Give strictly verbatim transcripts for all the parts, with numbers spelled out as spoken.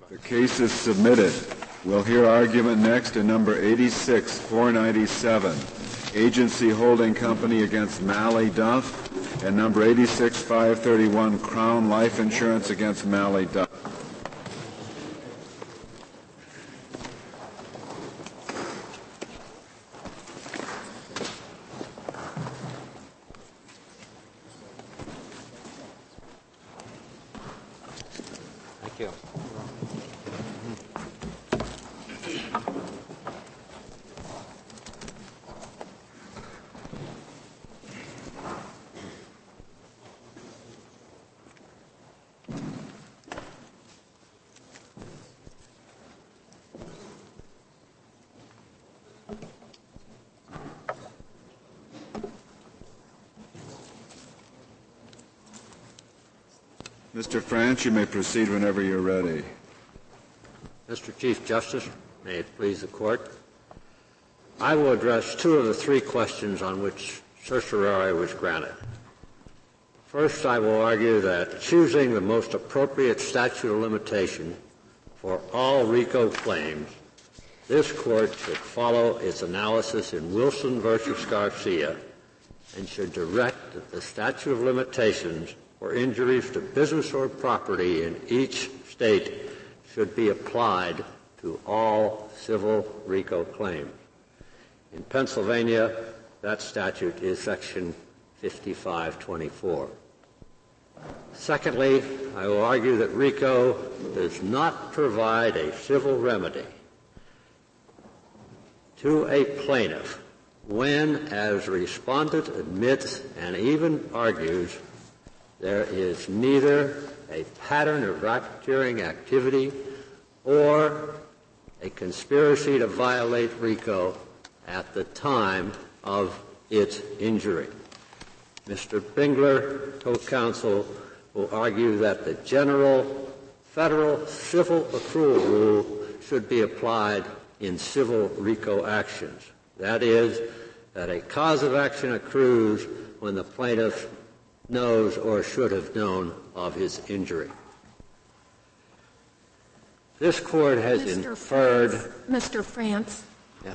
The case is submitted. We'll hear argument next in number eighty-six four ninety-seven, Agency Holding Company against Malley Duff, and number eighty-six five thirty-one, Crown Life Insurance against Malley Duff. Thank you. Mister France, you may proceed whenever you're ready. Mister Chief Justice, may it please the Court, I will address two of the three questions on which certiorari was granted. First, I will argue that choosing the most appropriate statute of limitation for all RICO claims, this Court should follow its analysis in Wilson versus Garcia and should direct that the statute of limitations for injuries to business or property in each state should be applied to all civil RICO claims. In Pennsylvania, that statute is Section fifty-five twenty-four. Secondly, I will argue that RICO does not provide a civil remedy to a plaintiff when, as respondent admits and even argues, there is neither a pattern of racketeering activity or a conspiracy to violate RICO at the time of its injury. Mister Bingler, co-counsel, will argue that the general federal civil accrual rule should be applied in civil RICO actions. That is, that a cause of action accrues when the plaintiff knows or should have known of his injury. This Court has Mister inferred... France, Mister France, yes.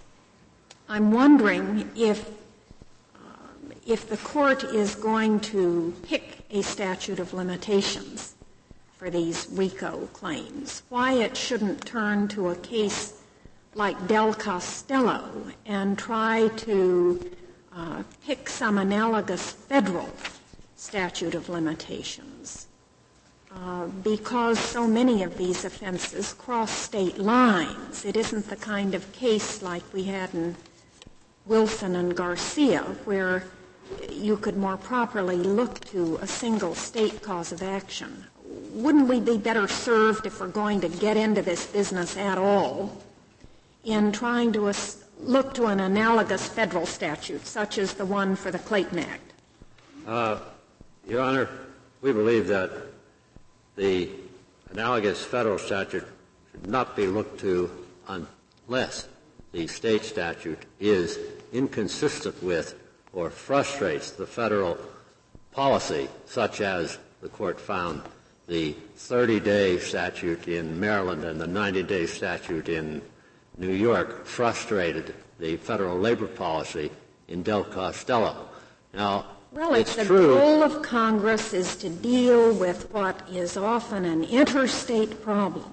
I'm wondering if, um, if the Court is going to pick a statute of limitations for these RICO claims, why it shouldn't turn to a case like Del Costello and try to uh, pick some analogous federal statute of limitations, uh, because so many of these offenses cross state lines. It isn't the kind of case like we had in Wilson and Garcia, where you could more properly look to a single state cause of action. Wouldn't we be better served, if we're going to get into this business at all, in trying to as- look to an analogous federal statute, such as the one for the Clayton Act? Uh, Your Honor, we believe that the analogous federal statute should not be looked to unless the state statute is inconsistent with or frustrates the federal policy, such as the Court found the thirty-day statute in Maryland and the ninety-day statute in New York frustrated the federal labor policy in Del Costello. Now, Well, it's if the true. goal of Congress is to deal with what is often an interstate problem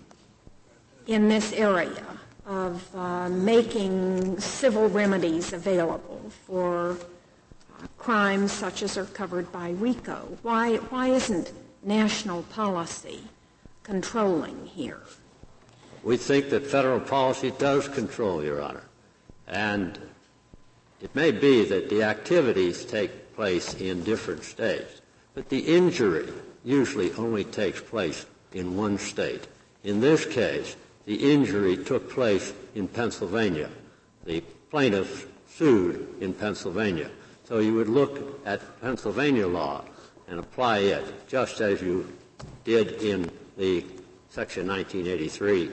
in this area of uh, making civil remedies available for uh, crimes such as are covered by RICO, why, why isn't national policy controlling here? We think that federal policy does control, Your Honor. And it may be that the activities take place in different states, but the injury usually only takes place in one state. In this case, the injury took place in Pennsylvania. The plaintiff sued in Pennsylvania. So you would look at Pennsylvania law and apply it just as you did in the Section nineteen eighty-three.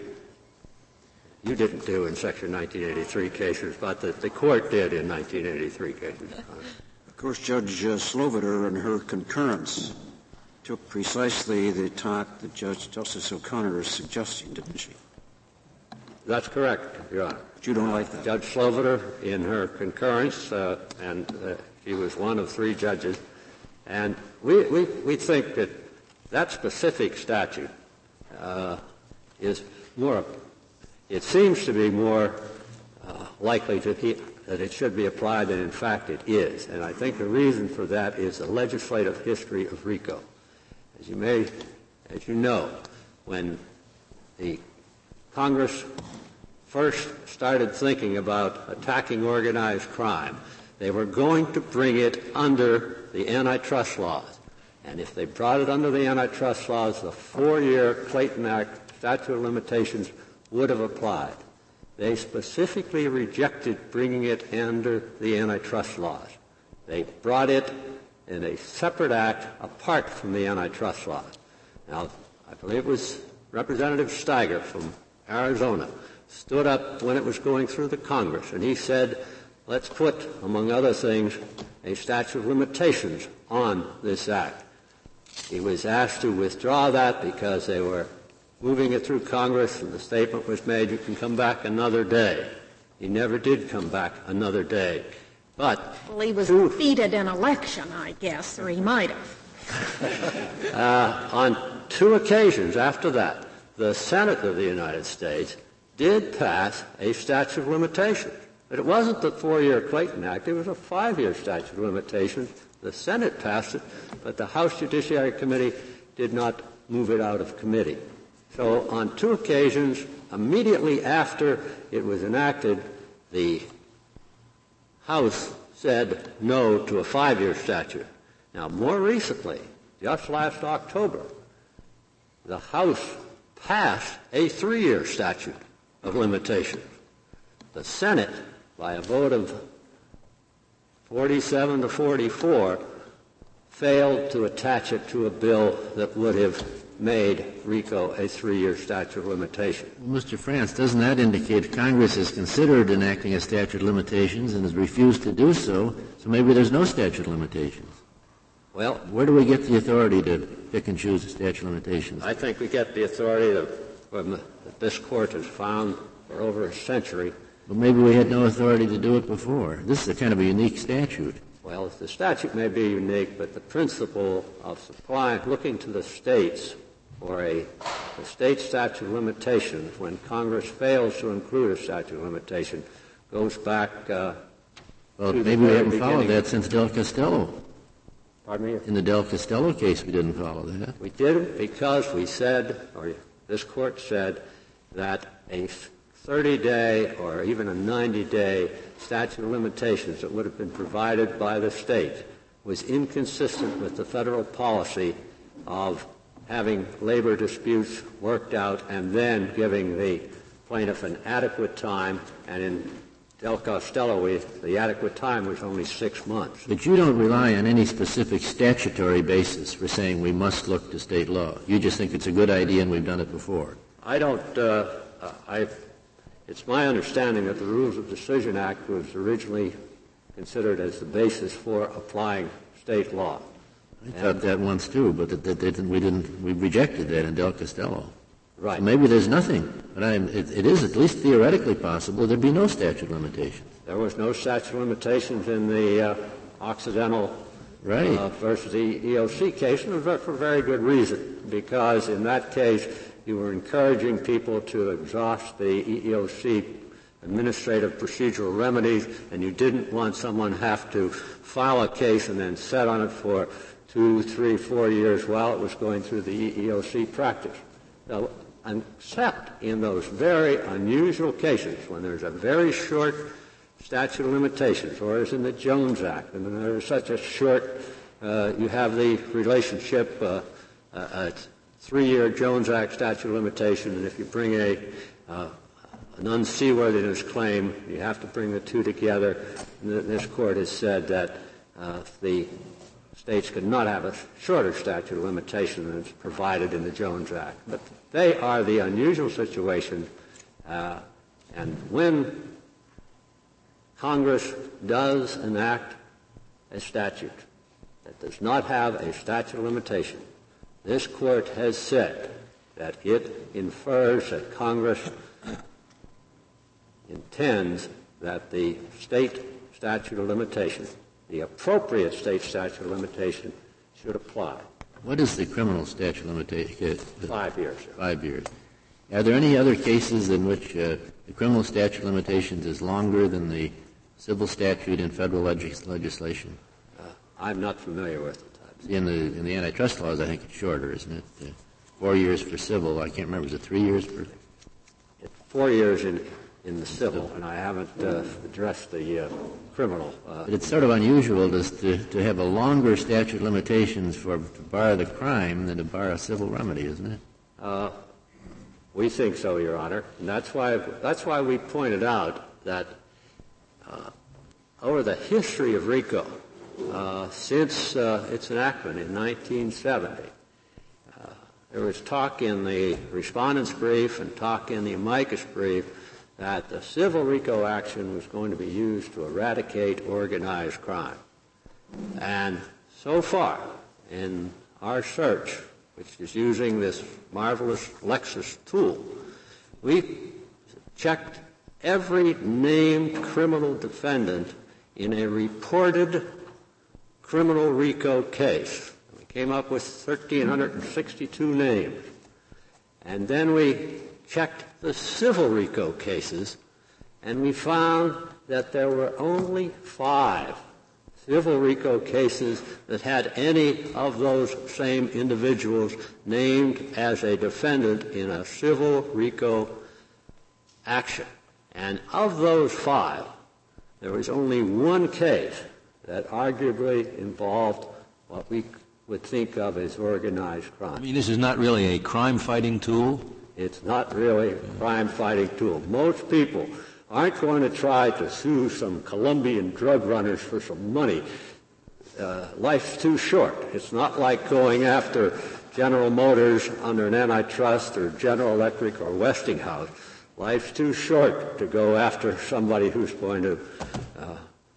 You didn't do in Section nineteen eighty-three cases, but the, the Court did in nineteen eighty-three cases. Of course, Judge uh, Sloviter, in her concurrence took precisely the tack that Judge, Justice O'Connor is suggesting, didn't she? That's correct, Your Honor. But you don't like that. Judge Sloviter, in her concurrence, uh, and uh, she was one of three judges, and we, we, we think that that specific statute uh, is more, it seems to be more uh, likely to be, that it should be applied than in fact it is. And I think the reason for that is the legislative history of RICO. As you may, as you know, when the Congress first started thinking about attacking organized crime, they were going to bring it under the antitrust laws. And if they brought it under the antitrust laws, the four-year Clayton Act statute of limitations would have applied. They specifically rejected bringing it under the antitrust laws. They brought it in a separate act apart from the antitrust laws. Now, I believe it was Representative Steiger from Arizona stood up when it was going through the Congress, and he said, let's put, among other things, a statute of limitations on this act. He was asked to withdraw that because they were moving it through Congress, and the statement was made, you can come back another day. He never did come back another day. But well, he was defeated in election, I guess, or he might have. uh, on two occasions after that, the Senate of the United States did pass a statute of limitations. But it wasn't the four-year Clayton Act. It was a five-year statute of limitations. The Senate passed it, but the House Judiciary Committee did not move it out of committee. So on two occasions, immediately after it was enacted, the House said no to a five-year statute. Now, more recently, just last October, the House passed a three-year statute of limitations. The Senate, by a vote of forty-seven to forty-four, failed to attach it to a bill that would have made RICO a three-year statute of limitations. Well, Mister France, doesn't that indicate Congress has considered enacting a statute of limitations and has refused to do so, so maybe there's no statute of limitations? Well, where do we get the authority to pick and choose a statute of limitations? I think we get the authority that, from the, that this Court has found for over a century. But maybe we had no authority to do it before. This is a kind of a unique statute. Well, the statute may be unique, but the principle of supplying, looking to the states for a, a state statute of limitations when Congress fails to include a statute of limitation goes back uh, well, to maybe the we haven't beginning. followed that since Del Costello. Pardon me? In the Del Costello case, we didn't follow that. We didn't because we said, or this Court said, that a thirty-day or even a ninety-day statute of limitations that would have been provided by the state was inconsistent with the federal policy of having labor disputes worked out and then giving the plaintiff an adequate time, and in Del Costello, we, the adequate time was only six months. But you don't rely on any specific statutory basis for saying we must look to state law. You just think it's a good idea and we've done it before. I don't, uh, I, it's my understanding that the Rules of Decision Act was originally considered as the basis for applying state law. I and thought that once too, but that, that, that we didn't, we rejected that in Del Costello. Right. So maybe there's nothing, but I'm, it, it is at least theoretically possible there'd be no statute of limitations. There was no statute of limitations in the uh, Occidental right. uh, versus the E O C case, and for a very good reason, because in that case you were encouraging people to exhaust the E E O C administrative procedural remedies, and you didn't want someone have to file a case and then sit on it for two, three, four years while it was going through the E E O C practice. So, except in those very unusual cases when there's a very short statute of limitations, or as in the Jones Act, and then there's such a short, uh, you have the relationship, uh, a three-year Jones Act statute of limitation, and if you bring a uh, an unseaworthiness claim, you have to bring the two together. And this Court has said that uh, the states could not have a shorter statute of limitation than is provided in the Jones Act. But they are the unusual situation, uh, and when Congress does enact a statute that does not have a statute of limitation, this Court has said that it infers that Congress intends that the state statute of limitation, the appropriate state statute of limitation, should apply. What is the criminal statute of limitation? Five years. Sir. Five years. Are there any other cases in which uh, the criminal statute of limitations is longer than the civil statute in federal legis- legislation? Uh, I'm not familiar with it. In the in the antitrust laws, I think it's shorter, isn't it? Uh, four years for civil. I can't remember. Is it three years for? It's four years in in the civil, and I haven't uh, addressed the uh, criminal. Uh, but it's sort of unusual to, to to have a longer statute of limitations for to bar the crime than to bar a civil remedy, isn't it? Uh, we think so, Your Honor, and that's why that's why we pointed out that uh, over the history of RICO, uh, since uh, its enactment in nineteen seventy, uh, there was talk in the respondent's brief and talk in the amicus brief that the civil RICO action was going to be used to eradicate organized crime. And so far, in our search, which is using this marvelous Lexis tool, we checked every named criminal defendant in a reported criminal RICO case. We came up with one thousand three hundred sixty-two names. And then we checked the civil RICO cases, and we found that there were only five civil RICO cases that had any of those same individuals named as a defendant in a civil RICO action. And of those five, there was only one case that arguably involved what we would think of as organized crime. I mean, this is not really a crime-fighting tool? It's not really a crime-fighting tool. Most people aren't going to try to sue some Colombian drug runners for some money. Uh, life's too short. It's not like going after General Motors under an antitrust or General Electric or Westinghouse. Life's too short to go after somebody who's going to, uh,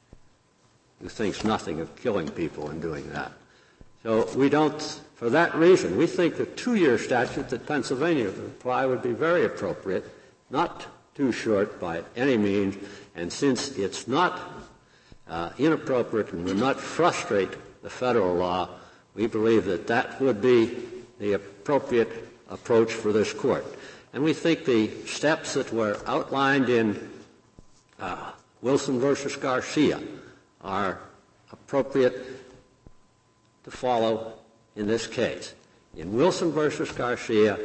who thinks nothing of killing people and doing that. So we don't, for that reason, we think the two-year statute that Pennsylvania would apply would be very appropriate, not too short by any means, and since it's not uh, inappropriate and would not frustrate the federal law, we believe that that would be the appropriate approach for this Court. And we think the steps that were outlined in uh, Wilson versus Garcia are appropriate to follow in this case. In Wilson versus Garcia,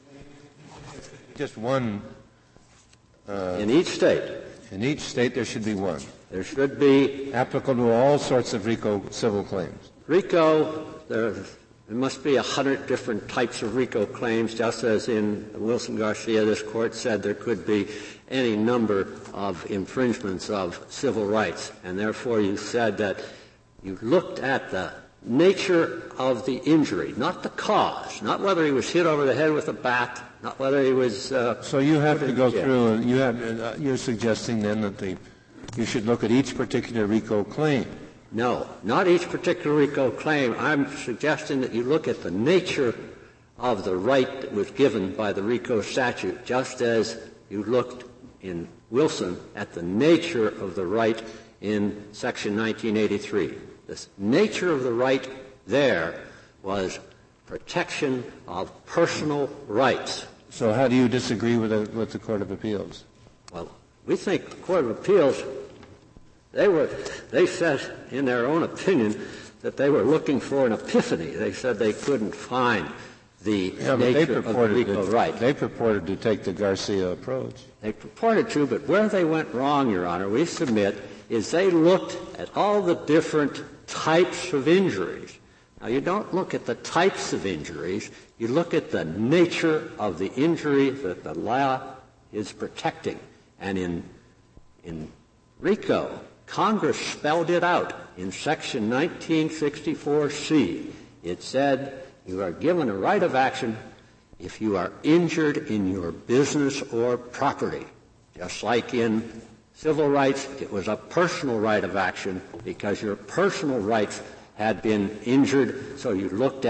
just one. Uh, in each state, in each state there should be one. There should be applicable to all sorts of RICO civil claims. RICO, there, there must be a hundred different types of RICO claims, just as in Wilson Garcia, this Court said there could be any number of infringements of civil rights, and therefore you said that you looked at the nature of the injury, not the cause, not whether he was hit over the head with a bat, not whether he was. Uh, so you have to go yeah. through, and you have. Uh, you're suggesting then that the you should look at each particular RICO claim. No, not each particular RICO claim. I'm suggesting that you look at the nature of the right that was given by the RICO statute, just as you looked in Wilson at the nature of the right in Section nineteen eighty-three. The nature of the right there was protection of personal rights. So how do you disagree with the, with the Court of Appeals? Well, we think the Court of Appeals, they were, they said in their own opinion that they were looking for an epiphany. They said they couldn't find the yeah, nature of the RICO to, right. They purported to take the Garcia approach. They purported to, but where they went wrong, Your Honor, we submit, is they looked at all the different types of injuries. Now, you don't look at the types of injuries. You look at the nature of the injury that the law is protecting. And in, in RICO, Congress spelled it out in Section nineteen sixty-four C. It said you are given a right of action if you are injured in your business or property. Just like in civil rights, it was a personal right of action because your personal rights had been injured, so you looked at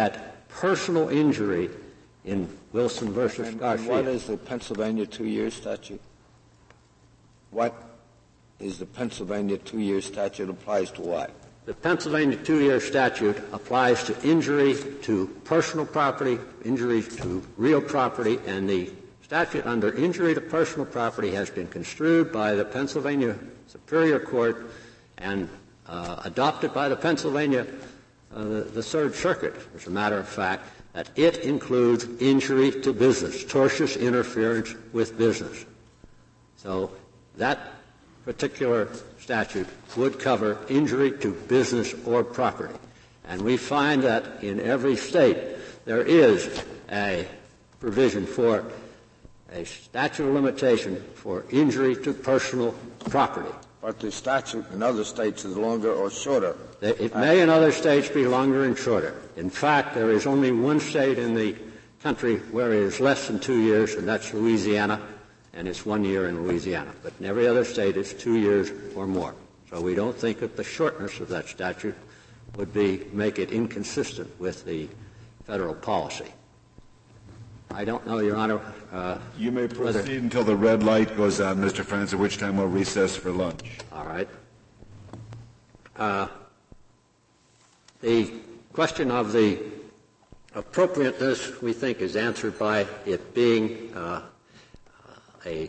personal injury in Wilson versus and, Garfield. And what is the Pennsylvania two-year statute? What is the Pennsylvania two-year statute applies to what? The Pennsylvania two-year statute applies to injury to personal property, injury to real property, and the statute under injury to personal property has been construed by the Pennsylvania Superior Court and uh, adopted by the Pennsylvania, uh, the, the Third Circuit, as a matter of fact, that it includes injury to business, tortious interference with business. So that particular statute would cover injury to business or property. And we find that in every state there is a provision for a statute of limitation for injury to personal property. But the statute in other states is longer or shorter. It may in other states be longer and shorter. In fact, there is only one state in the country where it is less than two years, and that's Louisiana, and it's one year in Louisiana. But in every other state, it's two years or more. So we don't think that the shortness of that statute would be make it inconsistent with the federal policy. I don't know, Your Honor. Uh, you may proceed whether, until the red light goes on, Mister France, at which time we'll recess for lunch. All right. Uh, the question of the appropriateness, we think, is answered by it being uh, a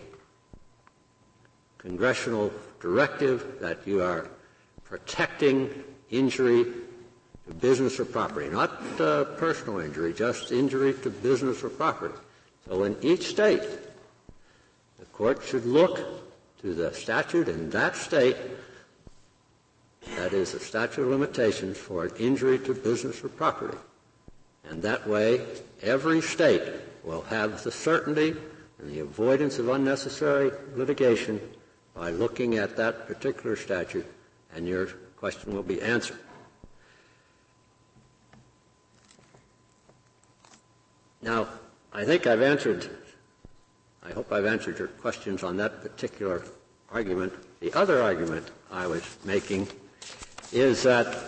congressional directive that you are protecting injury to business or property, not uh, personal injury, just injury to business or property. So in each state, the court should look to the statute in that state that is the statute of limitations for an injury to business or property. And that way, every state will have the certainty and the avoidance of unnecessary litigation by looking at that particular statute, and your question will be answered. Now, I think I've answered, I hope I've answered your questions on that particular argument. The other argument I was making is that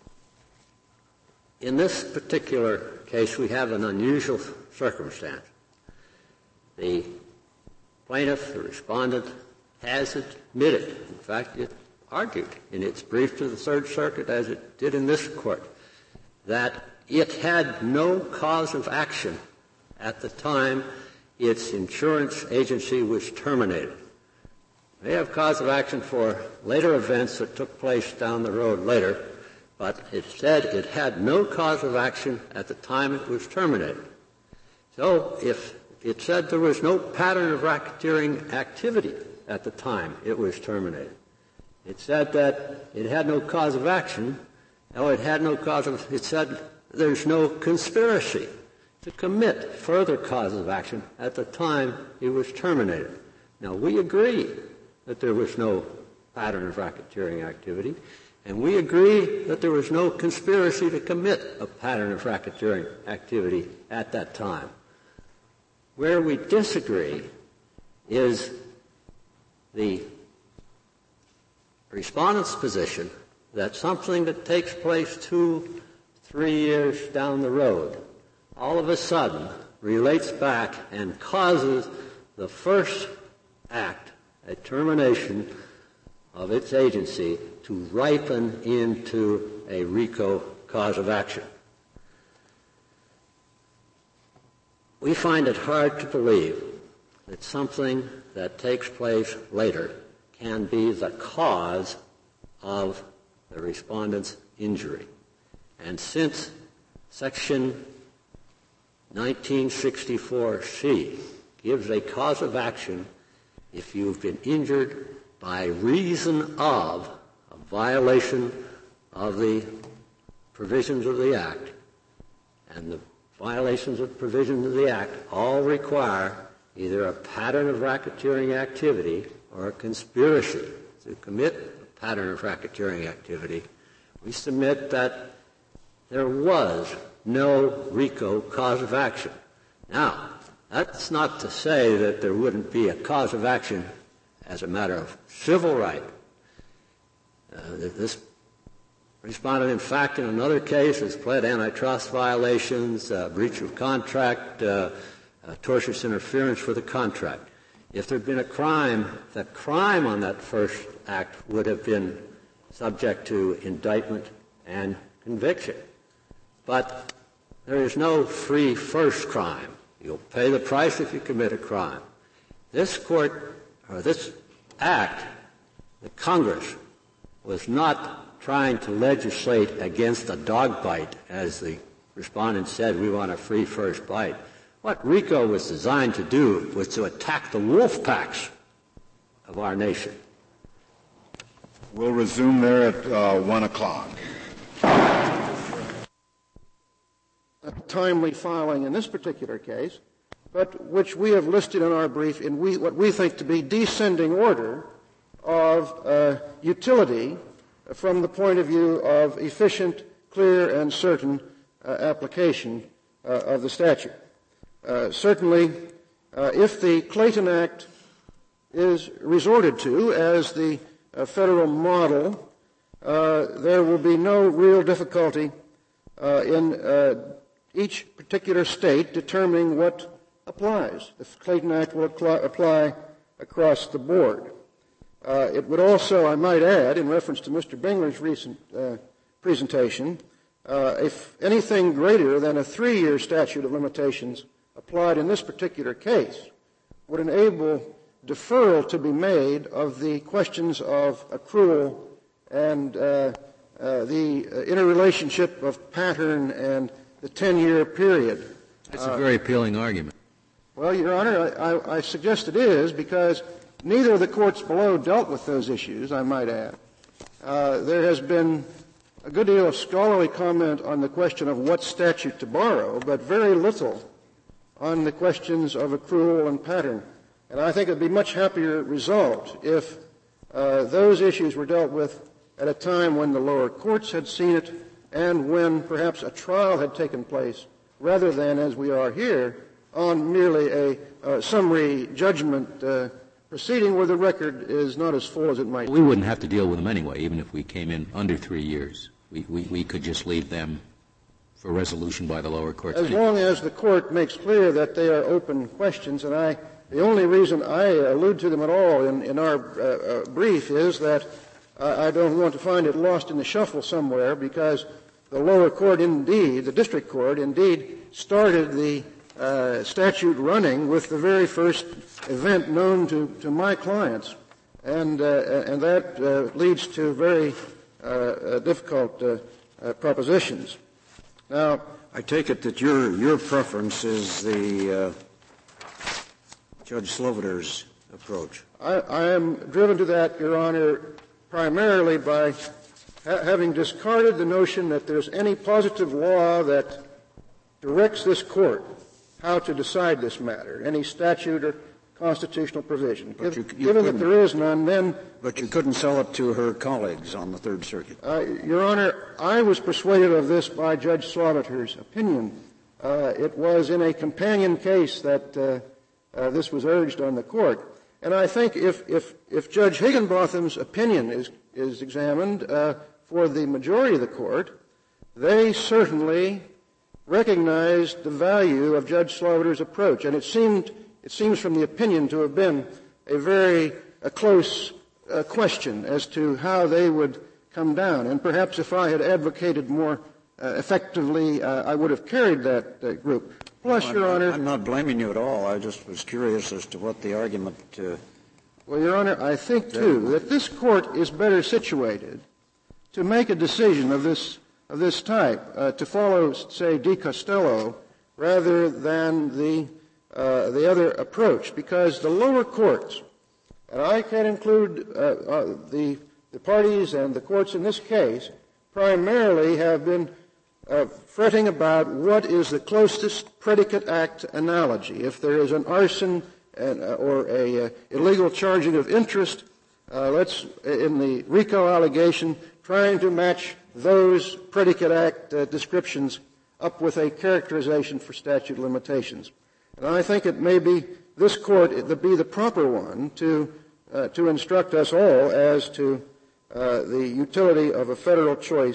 in this particular case we have an unusual circumstance. The plaintiff, the respondent, has admitted, in fact it argued in its brief to the Third Circuit as it did in this court, that it had no cause of action at the time its insurance agency was terminated. It may have cause of action for later events that took place down the road later, but it said it had no cause of action at the time it was terminated. So if it said there was no pattern of racketeering activity at the time it was terminated, it said that it had no cause of action, no, it had no cause of, it said there's no conspiracy to commit further cause of action at the time it was terminated. Now, we agree that there was no pattern of racketeering activity, and we agree that there was no conspiracy to commit a pattern of racketeering activity at that time. Where we disagree is the respondent's position that something that takes place two, three years down the road all of a sudden relates back and causes the first act, a termination of its agency, to ripen into a RICO cause of action. We find it hard to believe that something that takes place later can be the cause of the respondent's injury. And since Section nineteen sixty-four C gives a cause of action if you've been injured by reason of a violation of the provisions of the Act, and the violations of provisions of the Act all require either a pattern of racketeering activity or a conspiracy to commit a pattern of racketeering activity, we submit that there was no RICO cause of action. Now, that's not to say that there wouldn't be a cause of action as a matter of civil right. Uh, this Respondent, in fact, in another case has pled antitrust violations, uh, breach of contract, uh, uh, tortious interference with the contract. If there had been a crime, the crime on that first act would have been subject to indictment and conviction. But there is no free first crime. You'll pay the price if you commit a crime. This court, or this act, the Congress, was not trying to legislate against a dog bite, as the respondent said, we want a free first bite. What RICO was designed to do was to attack the wolf packs of our nation. We'll resume there at uh, one o'clock. A timely filing in this particular case, but which we have listed in our brief in we, what we think to be descending order of uh, utility from the point of view of efficient, clear, and certain uh, application uh, of the statute. Uh, certainly, uh, if the Clayton Act is resorted to as the uh, federal model, uh, there will be no real difficulty uh, in uh, each particular state determining what applies. The Clayton Act will apply across the board. Uh, it would also, I might add, in reference to Mister Bingler's recent uh, presentation, uh, if anything greater than a three-year statute of limitations applied in this particular case would enable deferral to be made of the questions of accrual and uh, uh, the uh, interrelationship of pattern and the ten-year period. That's uh, a very appealing argument. Well, Your Honor, I, I, I suggest it is because neither of the courts below dealt with those issues, I might add. Uh, there has been a good deal of scholarly comment on the question of what statute to borrow, but very little on the questions of accrual and pattern. And I think it would be a much happier result if uh, those issues were dealt with at a time when the lower courts had seen it and when perhaps a trial had taken place, rather than, as we are here, on merely a uh, summary judgment uh, proceeding where the record is not as full as it might be. We wouldn't have to deal with them anyway, even if we came in under three years. We, we, we could just leave them for resolution by the lower courts. As long as the court makes clear that they are open questions, and I, the only reason I allude to them at all in, in our uh, uh, brief is that uh, I don't want to find it lost in the shuffle somewhere, because the lower court indeed, the district court indeed, started the uh, statute running with the very first event known to, to my clients, and uh, and that uh, leads to very uh, uh, difficult uh, uh, propositions. Now, I take it that your your preference is the uh, Judge Sloviter's approach. I, I am driven to that, Your Honor, primarily by ha- having discarded the notion that there's any positive law that directs this court how to decide this matter, any statute or constitutional provision. But you, you Given that there is none, then... But you couldn't sell it to her colleagues on the Third Circuit. Uh, Your Honor, I was persuaded of this by Judge Sloviter's opinion. Uh, it was in a companion case that uh, uh, this was urged on the court. And I think if, if, if Judge Higginbotham's opinion is, is examined uh, for the majority of the court, they certainly recognized the value of Judge Sloviter's approach. And it seemed, it seems from the opinion to have been a very a close uh, question as to how they would come down. And perhaps if I had advocated more uh, effectively, uh, I would have carried that uh, group. Plus, no, Your I'm, Honor... I'm not blaming you at all. I just was curious as to what the argument... Uh, well, Your Honor, I think, too, that this court is better situated to make a decision of this of this type, uh, to follow, say, Di Costello, rather than the uh, the other approach, because the lower courts, and I can include uh, uh, the the parties and the courts in this case, primarily have been uh, fretting about what is the closest predicate act analogy. If there is an arson and, uh, or a uh, illegal charging of interest, uh, let's in the RICO allegation, trying to match those predicate act uh, descriptions up with a characterization for statute of limitations. And I think it may be this court it would be the proper one to uh, to instruct us all as to uh, the utility of a federal choice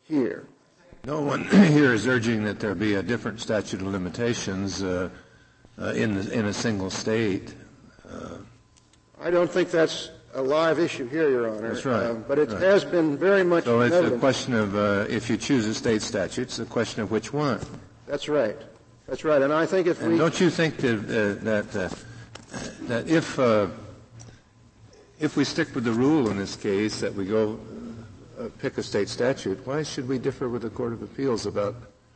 here. No one here is urging that there be a different statute of limitations uh, uh, in, the, in a single state. Uh, I don't think that's a live issue here, Your Honor. That's right. Um, but it right. has been very much So it's evident. a question of, uh, if you choose a state statute, it's a question of which one. That's right. That's right. And I think if and we... don't you think that, uh, that, uh, that if, uh, if we stick with the rule in this case that we go uh, pick a state statute, why should we differ with the Court of Appeals about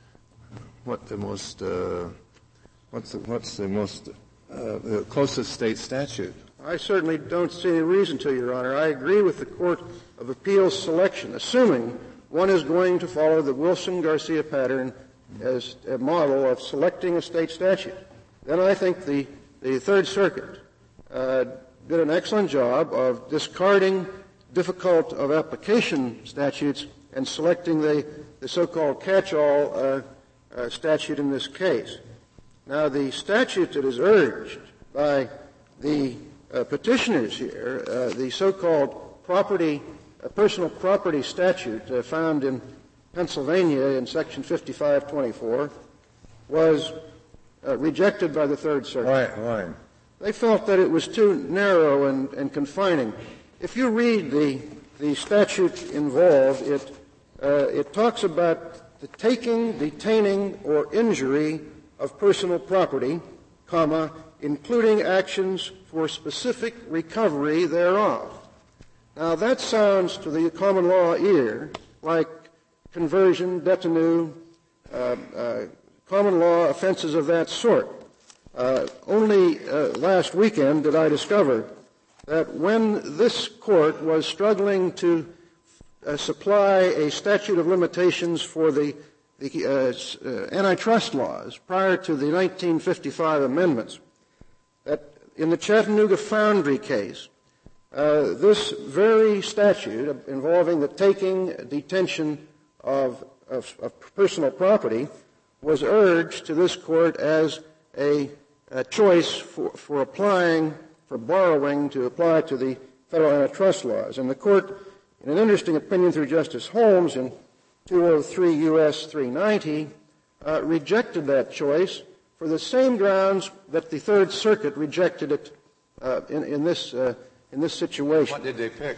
what the most, uh, what's the, what's the most, uh, the closest state statute? I certainly don't see any reason to, Your Honor. I agree with the Court of Appeals selection, assuming one is going to follow the Wilson-Garcia pattern as a model of selecting a state statute. Then I think the, the Third Circuit uh, did an excellent job of discarding difficult of application statutes and selecting the, the so-called catch-all uh, uh, statute in this case. Now, the statute that is urged by the Uh, petitioners here, uh, the so-called property, uh, personal property statute uh, found in Pennsylvania in Section fifty-five twenty-four, was uh, rejected by the Third Circuit. Why? Why? They felt that it was too narrow and, and confining. If you read the the statute involved, it uh, it talks about the taking, detaining, or injury of personal property, comma, including actions for specific recovery thereof. Now, that sounds to the common law ear like conversion, detenue, uh, uh, common law offenses of that sort. Uh, only uh, last weekend did I discover that when this court was struggling to uh, supply a statute of limitations for the, the uh, uh, antitrust laws prior to the nineteen fifty-five amendments, that in the Chattanooga Foundry case, uh, this very statute involving the taking, detention of, of, of personal property was urged to this court as a, a choice for, for applying, for borrowing to apply to the federal antitrust laws. And the court, in an interesting opinion through Justice Holmes in two oh three U S three ninety, uh, rejected that choice for the same grounds that the Third Circuit rejected it uh, in, in this uh, in this situation. What did they pick?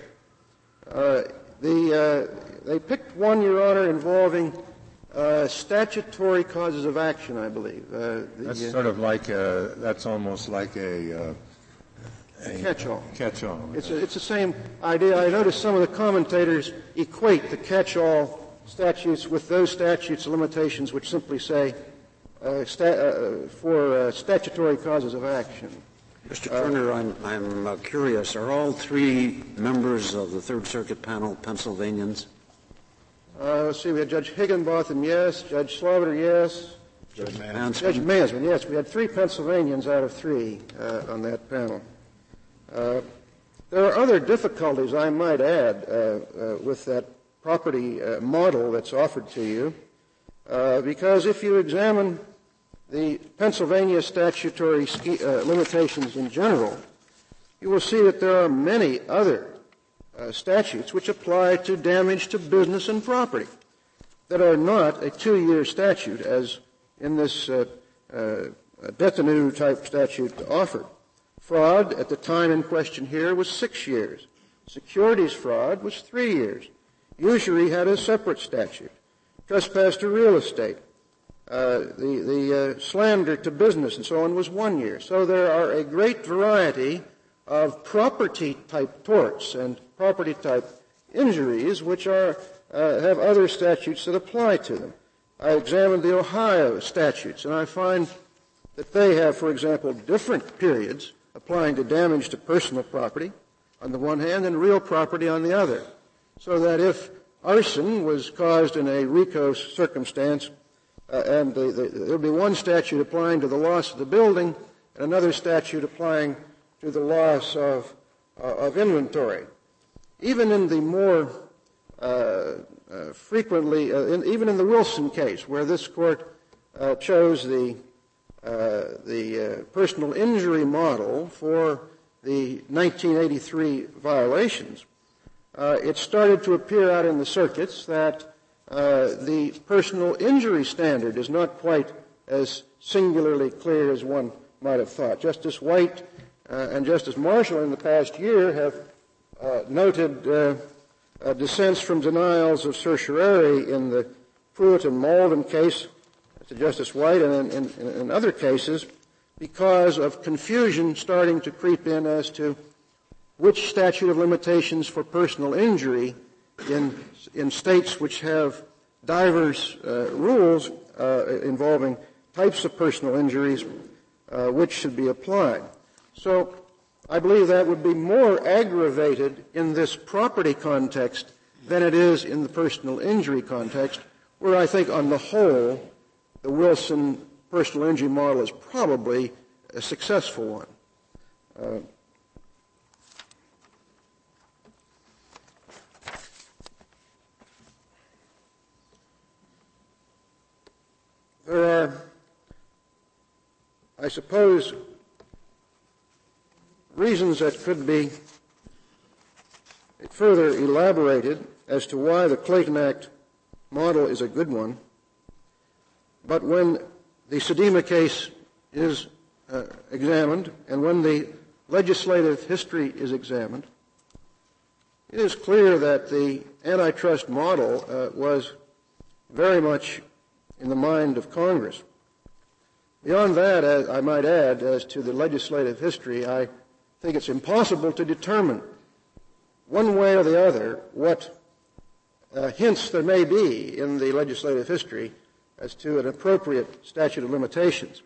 Uh, the uh, they picked one, Your Honor, involving uh, statutory causes of action, I believe. Uh, the, That's uh, sort of like a, that's almost like a, uh, a catch-all. Catch-all. It's a, it's the same idea. I noticed some of the commentators equate the catch-all statutes with those statutes of limitations which simply say Uh, sta- uh, for uh, statutory causes of action. Mister Turner, uh, I'm, I'm uh, curious. Are all three members of the Third Circuit panel Pennsylvanians? Uh, let's see. We had Judge Higginbotham, yes. Judge Sloviter, yes. Judge Mansman. Judge Mansman, yes. We had three Pennsylvanians out of three uh, on that panel. Uh, there are other difficulties, I might add, uh, uh, with that property uh, model that's offered to you. Uh, because if you examine the Pennsylvania statutory ski, uh, limitations in general, you will see that there are many other uh, statutes which apply to damage to business and property that are not a two-year statute, as in this uh, uh, detenue-type statute offered. Fraud at the time in question here was six years. Securities fraud was three years. Usury had a separate statute. Trespass to real estate, uh, the, the uh, slander to business, and so on was one year. So there are a great variety of property-type torts and property-type injuries which are uh, have other statutes that apply to them. I examined the Ohio statutes, and I find that they have, for example, different periods applying to damage to personal property on the one hand and real property on the other, so that if arson was caused in a RICO circumstance, uh, and the, the, there would be one statute applying to the loss of the building and another statute applying to the loss of, uh, of inventory. Even in the more uh, uh, frequently, uh, in, even in the Wilson case, where this court uh, chose the, uh, the uh, personal injury model for the nineteen eighty-three violations, Uh, it started to appear out in the circuits that uh, the personal injury standard is not quite as singularly clear as one might have thought. Justice White uh, and Justice Marshall in the past year have uh, noted uh, uh, dissents from denials of certiorari in the Pruitt and Malden case to Justice White and in, in, in other cases because of confusion starting to creep in as to which statute of limitations for personal injury in, in states which have diverse uh, rules uh, involving types of personal injuries, uh, which should be applied. So I believe that would be more aggravated in this property context than it is in the personal injury context, where I think on the whole the Wilson personal injury model is probably a successful one. Uh, there are, I suppose, reasons that could be further elaborated as to why the Clayton Act model is a good one. But when the Sedema case is uh, examined and when the legislative history is examined, it is clear that the antitrust model uh, was very much in the mind of Congress. Beyond that, as I might add, as to the legislative history, I think it's impossible to determine one way or the other what uh, hints there may be in the legislative history as to an appropriate statute of limitations.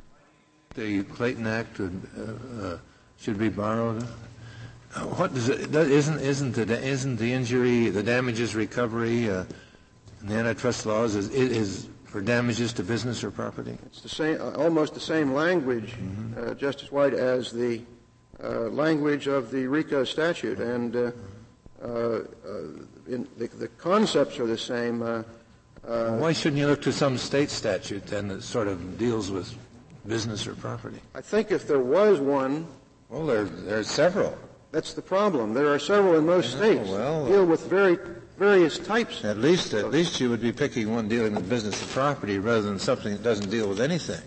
The Clayton Act would, uh, uh, should be borrowed. Uh, what does it? Isn't isn't the isn't the injury, the damages recovery uh, in the antitrust laws is is for damages to business or property? It's the same, uh, almost the same language, mm-hmm. uh, Justice White, as the uh, language of the RICO statute, and uh, uh, uh, in the, the concepts are the same. Uh, Uh, Why shouldn't you look to some state statute then that sort of deals with business or property? I think if there was one... Well, there, there are several. That's the problem. There are several in most states well, deal with very various types. At least, at least you would be picking one dealing with business or property rather than something that doesn't deal with anything.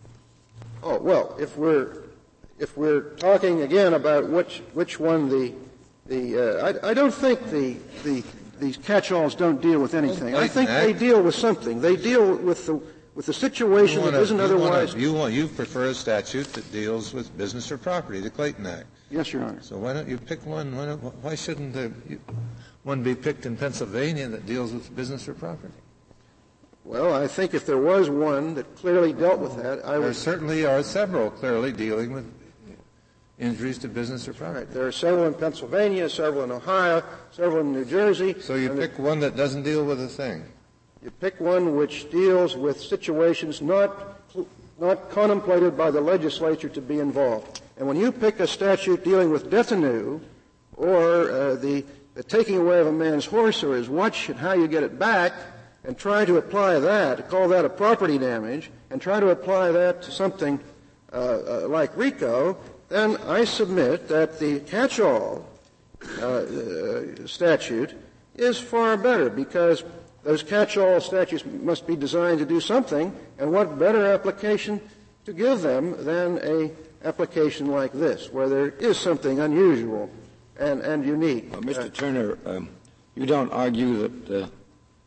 Oh, well, if we're, if we're talking again about which, which one the, the, uh, I, I don't think the, the, these catch-alls don't deal with anything. I think they deal with something. They deal with the with the situation that isn't otherwise. You want you prefer a statute that deals with business or property, the Clayton Act. Yes, Your Honor. So why don't you pick one? Why, don't, why shouldn't there, you, one be picked in Pennsylvania that deals with business or property? Well, I think if there was one that clearly dealt with that, I would. There certainly are several clearly dealing with injuries to business or property. Right. There are several in Pennsylvania, several in Ohio, several in New Jersey. So you pick one that doesn't deal with a thing. You pick one which deals with situations not not contemplated by the legislature to be involved. And when you pick a statute dealing with detenue or uh, the, the taking away of a man's horse or his watch and how you get it back, and try to apply that, call that a property damage, and try to apply that to something uh, uh, like RICO, then I submit that the catch-all uh, uh, statute is far better, because those catch-all statutes must be designed to do something, and what better application to give them than a application like this, where there is something unusual and, and unique. Well, Mister Uh, Turner, um, you don't argue that uh,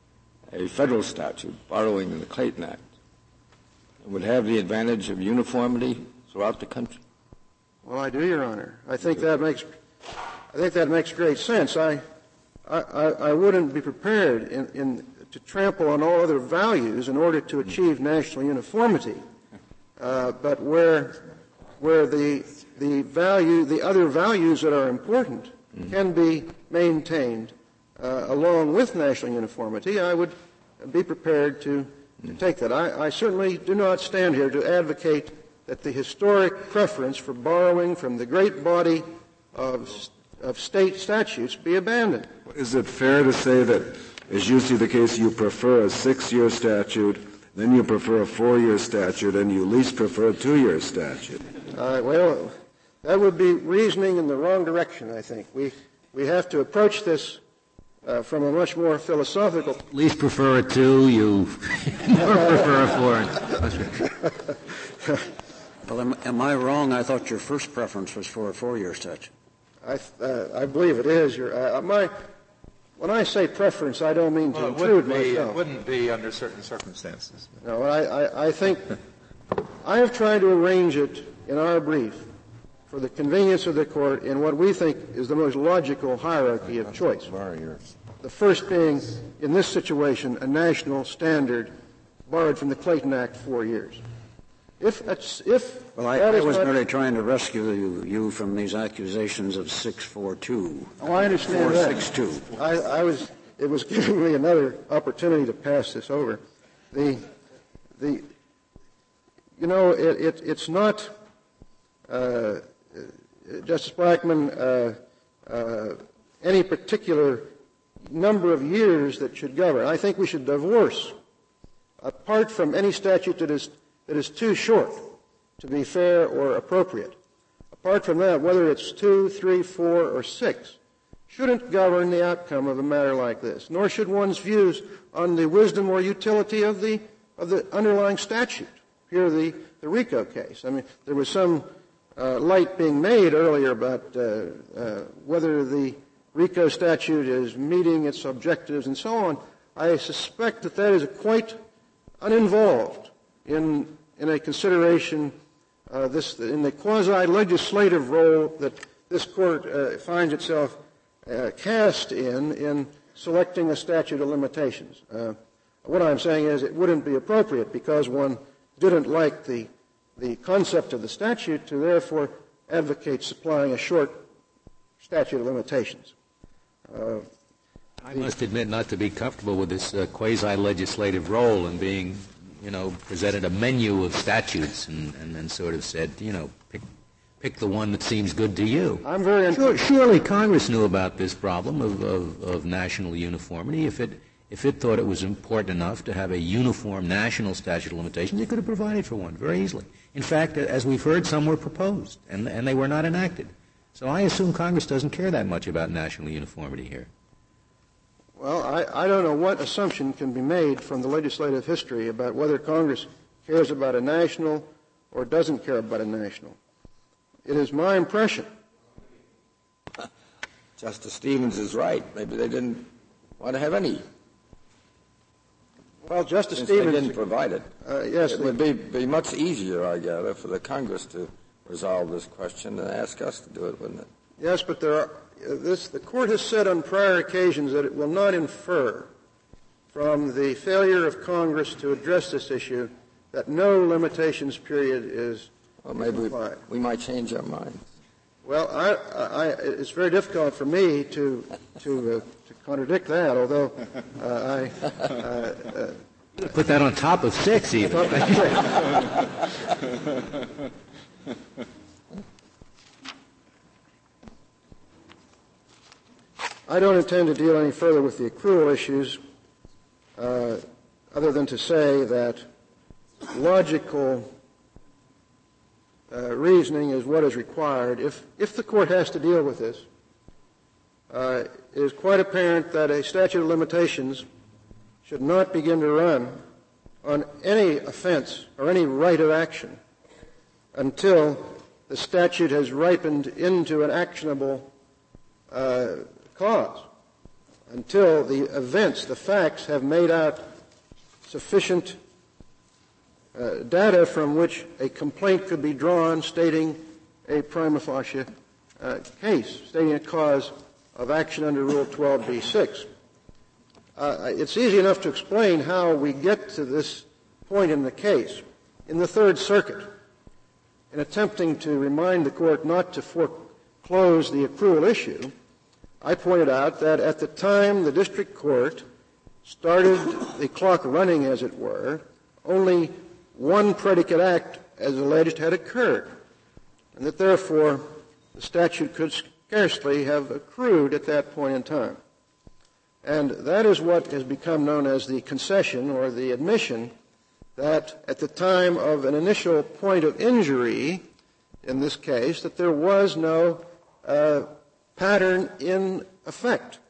a federal statute borrowing the Clayton Act would have the advantage of uniformity throughout the country? Well, I do, Your Honor. I think that makes, I think that makes great sense. I, I, I wouldn't be prepared in, in, to trample on all other values in order to achieve national uniformity. Uh, but where, where the, the value, the other values that are important mm-hmm. can be maintained uh, along with national uniformity, I would be prepared to, to take that. I, I certainly do not stand here to advocate that the historic preference for borrowing from the great body of, of state statutes be abandoned. Is it fair to say that, as you see the case, you prefer a six-year statute, then you prefer a four-year statute, and you least prefer a two-year statute? Uh, well, that would be reasoning in the wrong direction, I think. We, we have to approach this uh, from a much more philosophical. Least prefer a two, you more prefer a four. Well, am, am I wrong? I thought your first preference was for a four-year statute. I, uh, I believe it is. Your, uh, my, when I say preference, I don't mean to well, intrude it be, myself. It wouldn't be under certain circumstances. No, I, I, I think I have tried to arrange it in our brief for the convenience of the court in what we think is the most logical hierarchy of choice. The first being, in this situation, a national standard borrowed from the Clayton Act, four years. If, if well, I, I was merely trying to rescue you, you from these accusations of six four two. Oh, I understand four, that. six two. I, I was. It was giving me another opportunity to pass this over. The, the, you know, it, it, it's not, uh, Justice Blackmun, uh, uh, any particular number of years that should govern. I think we should divorce, apart from any statute that is that is too short to be fair or appropriate. Apart from that, whether it's two, three, four, or six, shouldn't govern the outcome of a matter like this, nor should one's views on the wisdom or utility of the of the underlying statute. Here, the, the RICO case. I mean, there was some uh, light being made earlier about uh, uh, whether the RICO statute is meeting its objectives and so on. I suspect that that is quite uninvolved in in a consideration uh, this in the quasi-legislative role that this court uh, finds itself uh, cast in in selecting a statute of limitations. Uh, what I'm saying is it wouldn't be appropriate because one didn't like the the concept of the statute to therefore advocate supplying a short statute of limitations. Uh, I must admit not to be comfortable with this uh, quasi-legislative role and being, you know, presented a menu of statutes and, and then sort of said, you know, pick, pick the one that seems good to you. I'm very sure, surely Congress knew about this problem of, of, of national uniformity. If it if it thought it was important enough to have a uniform national statute of limitations, it could have provided for one very easily. In fact, as we've heard, some were proposed and and they were not enacted. So I assume Congress doesn't care that much about national uniformity here. Well, I, I don't know what assumption can be made from the legislative history about whether Congress cares about a national or doesn't care about a national. It is my impression. Justice Stevens is right. Maybe they didn't want to have any. Well, Justice Since Stevens they didn't provide it. Uh, yes, it would be, be much easier, I gather, for the Congress to resolve this question and ask us to do it, wouldn't it? Yes, but there are. This, the Court has said on prior occasions that it will not infer from the failure of Congress to address this issue that no limitations period is well, maybe applied. We, we might change our minds. Well, I, I, it's very difficult for me to to, uh, to contradict that, although uh, I uh, uh, put that on top of six even. I don't intend to deal any further with the accrual issues, uh, other than to say that logical uh, reasoning is what is required. If, if the Court has to deal with this, uh, it is quite apparent that a statute of limitations should not begin to run on any offense or any right of action until the statute has ripened into an actionable uh, cause, until the events, the facts, have made out sufficient uh, data from which a complaint could be drawn stating a prima facie uh, case, stating a cause of action under Rule twelve b six. Uh, it's easy enough to explain how we get to this point in the case. In the Third Circuit, in attempting to remind the Court not to foreclose the accrual issue, I pointed out that at the time the district court started the clock running, as it were, only one predicate act, as alleged, had occurred, and that therefore the statute could scarcely have accrued at that point in time. And that is what has become known as the concession or the admission that at the time of an initial point of injury, in this case, that there was no uh, pattern in effect.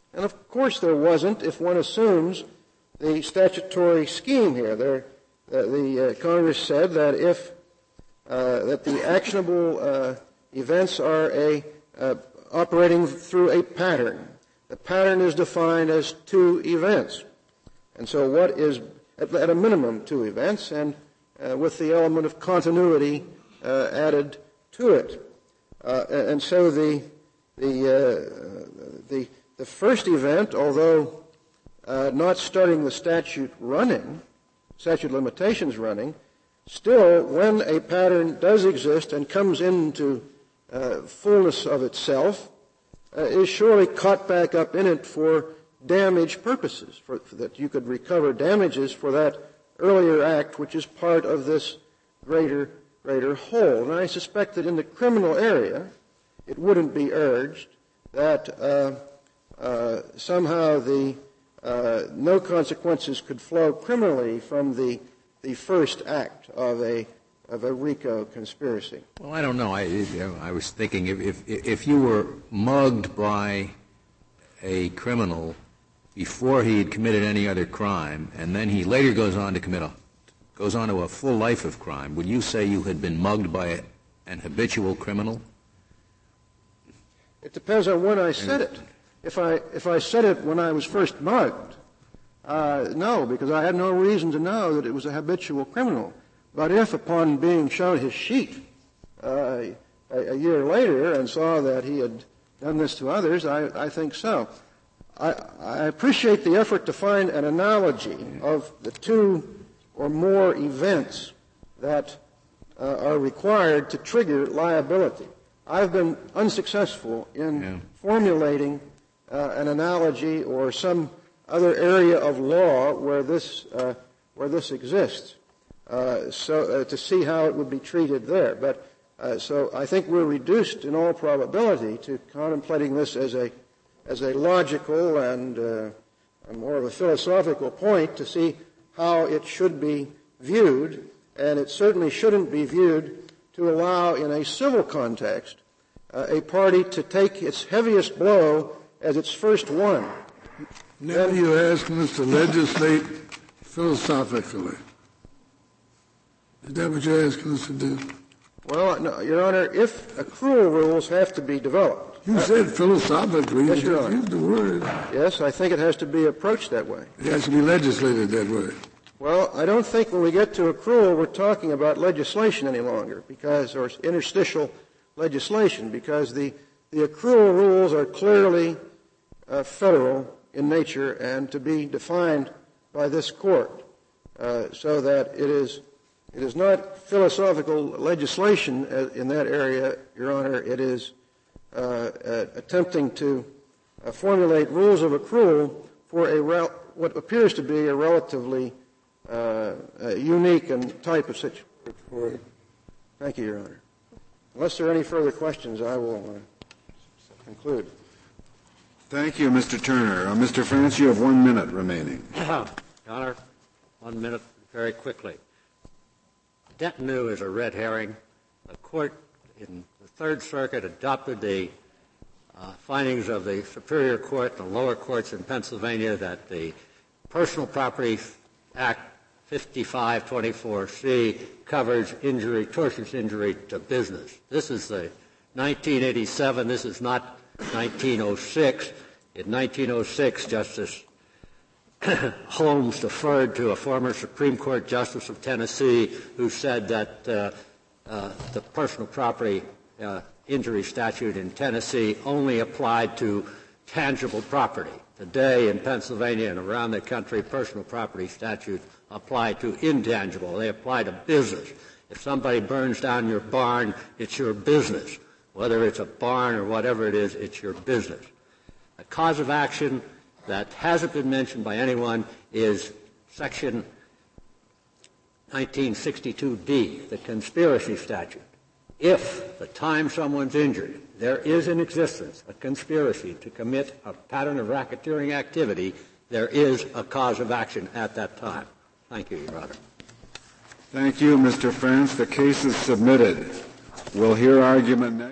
And of course there wasn't if one assumes the statutory scheme here. There, uh, the uh, Congress said that if uh, that the actionable uh, events are a uh, operating through a pattern. The pattern is defined as two events. And so what is, at, at a minimum, two events, and uh, with the element of continuity uh, added to it. Uh, and so the, the, uh, the, the first event, although uh, not starting the statute running, statute of limitations running, still, when a pattern does exist and comes into uh, fullness of itself, uh, is surely caught back up in it for damage purposes, for, for that you could recover damages for that earlier act, which is part of this greater, greater whole. And I suspect that in the criminal area, it wouldn't be urged that uh, uh, somehow the uh, no consequences could flow criminally from the the first act of a of a RICO conspiracy. Well, I don't know. I, I was thinking if, if, if you were mugged by a criminal before he had committed any other crime, and then he later goes on to commit a, goes on to a full life of crime, would you say you had been mugged by a, an habitual criminal? It depends on when I said it. If I, if I said it when I was first mugged, uh, no, because I had no reason to know that it was a habitual criminal. But if, upon being shown his sheet uh, a, a year later and saw that he had done this to others, I, I think so. I, I appreciate the effort to find an analogy of the two or more events that uh, are required to trigger liability. I've been unsuccessful in yeah. formulating uh, an analogy or some other area of law where this uh, where this exists. Uh, so uh, to see how it would be treated there. But uh, so I think we're reduced in all probability to contemplating this as a as a logical and uh, a more of a philosophical point to see how it should be viewed, and it certainly shouldn't be viewed to allow in a civil context uh, a party to take its heaviest blow as its first one. Now then, you're asking us to legislate philosophically. Is that what you're asking us to do? Well, no, Your Honor, if accrual rules have to be developed. You uh, said philosophically. Yes, you Your Honor. Used the word. Yes, I think it has to be approached that way. It has to be legislated that way. Well, I don't think when we get to accrual we're talking about legislation any longer, because, or interstitial legislation, because the, the accrual rules are clearly uh, federal in nature and to be defined by this court, uh, so that it is It is not philosophical legislation in that area, Your Honor. It is uh, uh, attempting to uh, formulate rules of accrual for a rel- what appears to be a relatively uh, uh, unique and type of situation. Thank you, Your Honor. Unless there are any further questions, I will uh, conclude. Thank you, Mister Turner. Uh, Mister France, you have one minute remaining. Your Honor, one minute very quickly. Denton is a red herring. The court in the Third Circuit adopted the uh, findings of the Superior Court and the lower courts in Pennsylvania that the Personal Property Act fifty-five twenty-four C covers injury, tortious injury to business. This is the nineteen eighty-seven. This is not nineteen oh six. In nineteen oh six, Justice Holmes deferred to a former Supreme Court Justice of Tennessee who said that uh, uh, the personal property uh, injury statute in Tennessee only applied to tangible property. Today in Pennsylvania and around the country, personal property statutes apply to intangible. They apply to business. If somebody burns down your barn, it's your business. Whether it's a barn or whatever it is, it's your business. A cause of action that hasn't been mentioned by anyone is Section nineteen sixty-two D, the conspiracy statute. If the time someone's injured, there is in existence a conspiracy to commit a pattern of racketeering activity, there is a cause of action at that time. Thank you, Your Honor. Thank you, Mister France. The case is submitted. We'll hear argument next.